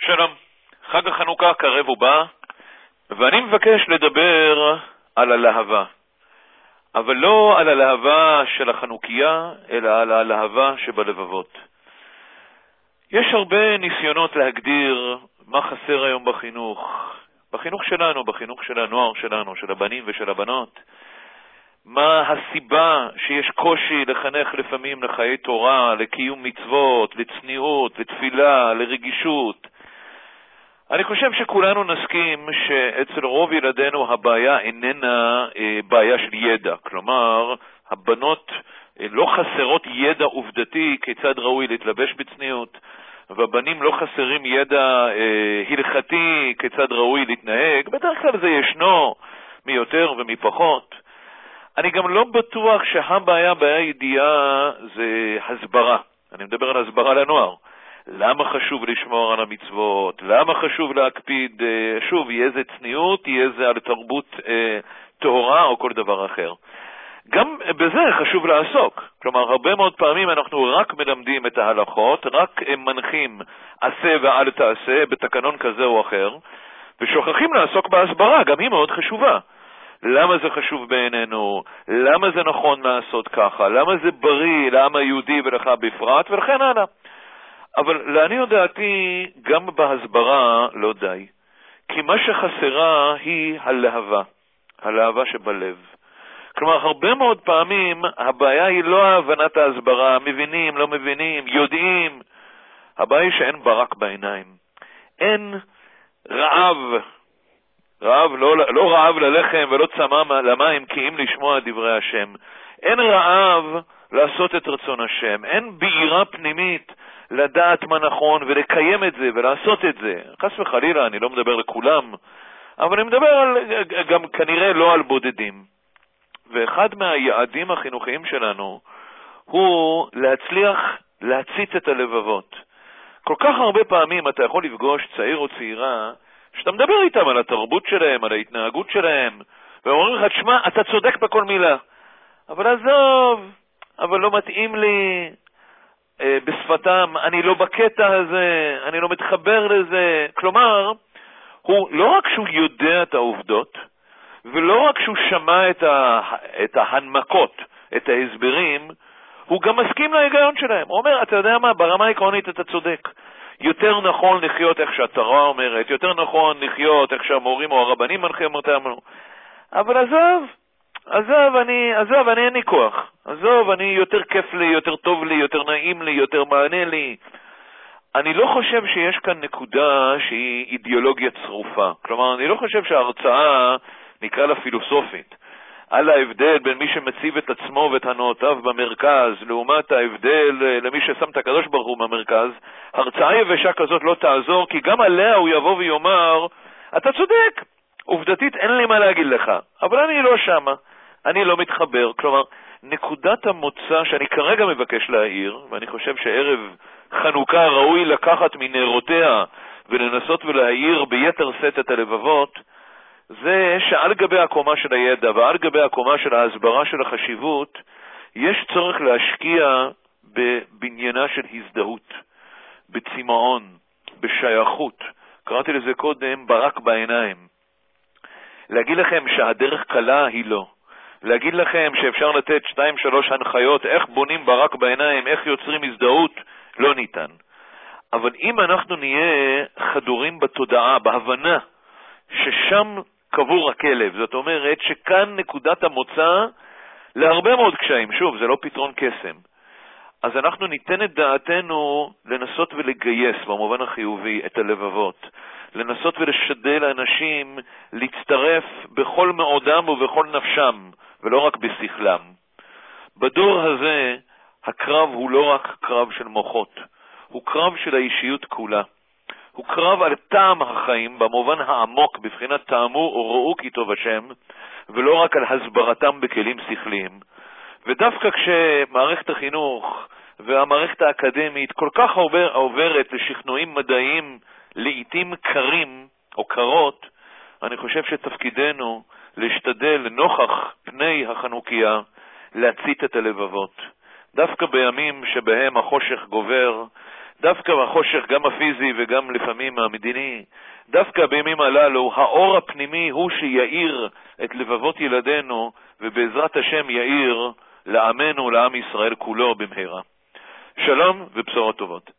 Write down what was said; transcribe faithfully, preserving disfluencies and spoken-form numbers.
שלום, חג החנוכה קרב ובא, ואני מבקש לדבר על הלהבה, אבל לא על הלהבה של החנוכיה, אלא על הלהבה שבלבבות. יש הרבה ניסיונות להגדיר מה חסר היום בחינוך, בחינוך שלנו, בחינוך של הנוער שלנו, של הבנים ושל הבנות, מה הסיבה שיש קושי לחנך לפעמים לחיי תורה, לקיום מצוות, לצניעות, לתפילה, לרגישות. אני חושב שכולנו נסכים שאצל רוב ילדינו הבעיה איננה אה, בעיה של ידע. כלומר, הבנות אה, לא חסרות ידע עובדתי כיצד ראוי להתלבש בצניעות, והבנים לא חסרים ידע אה, הלכתי כיצד ראוי להתנהג. בדרך כלל זה ישנו מיותר ומפחות. אני גם לא בטוח שהבעיה, בעיה ידיעה, זה הסברה. אני מדבר על הסברה לנוער. למה חשוב לשמור על המצוות? למה חשוב להקפיד? שוב, יהיה זה צניעות, יהיה זה על תרבות אה, תורה או כל דבר אחר. גם בזה חשוב לעסוק. כלומר, הרבה מאוד פעמים אנחנו רק מלמדים את ההלכות, רק מנחים עשה ואל תעשה בתקנון כזה או אחר, ושוכחים לעסוק בהסברה, גם היא מאוד חשובה. למה זה חשוב בעינינו? למה זה נכון לעשות ככה? למה זה בריא לעם היהודי ולך בפרט? ולכן הלאה. אבל לעניות דעתי, גם בהסברה לא די. כי מה שחסרה היא הלהבה, הלהבה שבלב. כלומר, הרבה מאוד פעמים הבעיה היא לא הבנת ההסברה, מבינים, לא מבינים, יודעים. הבעיה היא שאין ברק בעיניים. אין רעב, רעב, לא, לא רעב ללחם ולא צמא למים, כי אם לשמוע דברי השם. אין רעב לעשות את רצון השם. אין בעירה פנימית לדעת מה נכון ולקיים את זה ולעשות את זה. חס וחלילה, אני לא מדבר לכולם, אבל אני מדבר על, גם כנראה לא על בודדים. ואחד מהיעדים החינוכיים שלנו הוא להצליח להציץ את הלבבות. כל כך הרבה פעמים אתה יכול לפגוש צעיר או צעירה שאתה מדבר איתם על התרבות שלהם, על ההתנהגות שלהם, ואומרים לך, תשמע, אתה צודק בכל מילה. אבל עזוב, אבל לא מתאים לי אה, בשפתם, אני לא בקטע הזה, אני לא מתחבר לזה. כלומר, הוא לא רק שהוא יודע את העובדות, ולא רק שהוא שמע את, ה, את ההנמקות, את ההסברים, הוא גם מסכים להיגיון שלהם. הוא אומר, אתה יודע מה, ברמה העקרונית אתה צודק. יותר נכון לחיות איך שהתורה אומרת, יותר נכון לחיות איך שהמורים או הרבנים מנחים אותנו. אבל עזוב, עזוב, אני, עזוב, אני אין לי כוח. עזוב, אני יותר כיף לי, יותר טוב לי, יותר נעים לי, יותר מענה לי. אני לא חושב שיש כאן נקודה שהיא אידיאולוגיה צרופה. כלומר, אני לא חושב שההרצאה נקרא לה פילוסופית. על ההבדל בין מי שמציב את עצמו ואת הנאותיו במרכז, לעומת ההבדל למי ששם את הקדוש ברוך הוא במרכז, הרצאה יבשה כזאת לא תעזור, כי גם עליה הוא יבוא ויאמר, אתה צודק, עובדתית אין לי מה להגיד לך, אבל אני לא שמה, אני לא מתחבר. כלומר, נקודת המוצא שאני כרגע מבקש להעיר, ואני חושב שערב חנוכה ראוי לקחת מנרותיה ולנסות ולהעיר ביתר סט את הלבבות, זה שעל גבי הקומה של הידע ועל גבי הקומה של ההסברה של החשיבות, יש צורך להשקיע בבניינה של הזדהות, בצמאון, בשייכות. קראתי לזה קודם ברק בעיניים. להגיד לכם שהדרך קלה היא לא. להגיד לכם שאפשר לתת שתיים שלוש הנחיות איך בונים ברק בעיניים, איך יוצרים הזדהות, לא ניתן. אבל אם אנחנו נהיה חדורים בתודעה, בהבנה, ששם קבור הכלב, זאת אומרת שכאן נקודת המוצא להרבה מאוד קשיים, שוב, זה לא פתרון קסם, אז אנחנו ניתן את דעתנו לנסות ולגייס במובן החיובי את הלבבות, לנסות ולשדל לאנשים להצטרף בכל מאודם ובכל נפשם, ולא רק בשכלם. בדור הזה הקרב הוא לא רק קרב של מוחות, הוא קרב של האישיות כולה. הוא קרב על טעם החיים במובן העמוק, בבחינת טעמו או ראו כי טוב השם, ולא רק על הסברתם בכלים שכליים. ודווקא כשמערכת החינוך והמערכת האקדמית כל כך עוברת לשכנועים מדעיים לעתים קרים או קרות, אני חושב שתפקידנו להשתדל לנוכח פני החנוכיה להצית את הלבבות. דווקא בימים שבהם החושך גובר, דווקא בחושך, גם הפיזי וגם לפעמים המדיני, דווקא בימים הללו, האור הפנימי הוא שיעיר את לבבות ילדינו, ובעזרת השם יעיר לעמנו, לעם ישראל כולו במהרה. שלום ובשורות טובות.